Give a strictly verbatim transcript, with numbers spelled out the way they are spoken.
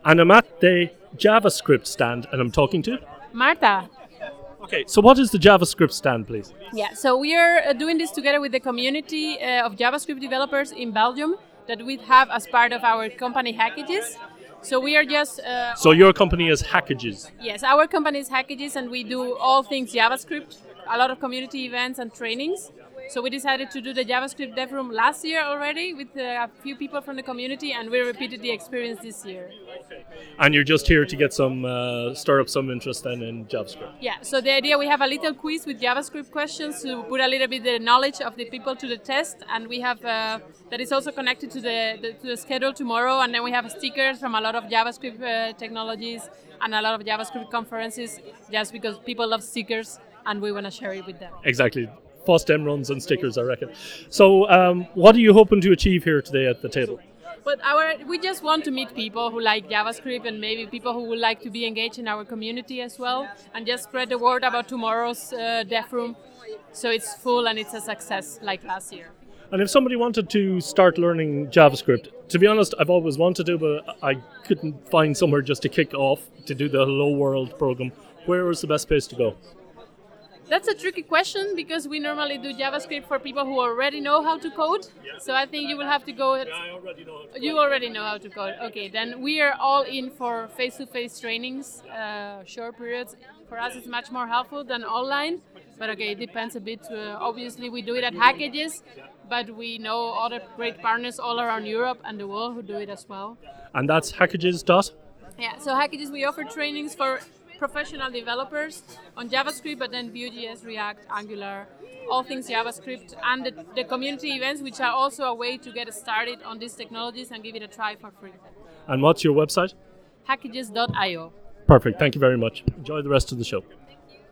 And I'm at the JavaScript stand, and I'm talking to... Marta. Okay, so what is the JavaScript stand, please? Yeah, so we are uh, doing this together with the community uh, of JavaScript developers in Belgium that we have as part of our company Hackages. So we are just... Uh, so your company is Hackages? Yes, our company is Hackages, and we do all things JavaScript, a lot of community events and trainings. So we decided to do the JavaScript Dev Room last year already with uh, a few people from the community, and we repeated the experience this year. And you're just here to get some, uh, stir up some interest then in JavaScript? Yeah, so the idea, we have a little quiz with JavaScript questions to put a little bit the knowledge of the people to the test, and we have, uh, that is also connected to the, the, to the schedule tomorrow, and then we have stickers from a lot of JavaScript uh, technologies and a lot of JavaScript conferences, just because people love stickers and we want to share it with them. Exactly. FOSDEM runs and stickers, I reckon. So um, what are you hoping to achieve here today at the table? But our we just want to meet people who like JavaScript and maybe people who would like to be engaged in our community as well, and just spread the word about tomorrow's uh, Dev Room so it's full and it's a success like last year. And if somebody wanted to start learning JavaScript, to be honest, I've always wanted to, but I couldn't find somewhere just to kick off to do the Hello World program. Where is the best place to go? That's a tricky question because we normally do JavaScript for people who already know how to code. Yeah. So I think you will have to go... Yeah, I already know how to code. You already know how to code. Okay, then we are all in for face-to-face trainings, uh, short periods. For us, it's much more helpful than online. But okay, it depends a bit. Uh, obviously, we do it at Hackages, but we know other great partners all around Europe and the world who do it as well. And that's Hackages dot? Yeah, so Hackages, we offer trainings for professional developers on JavaScript, but then Vue.js, React, Angular, all things JavaScript, and the, the community events, which are also a way to get started on these technologies and give it a try for free. And what's your website? Hackages dot io. Perfect. Thank you very much. Enjoy the rest of the show.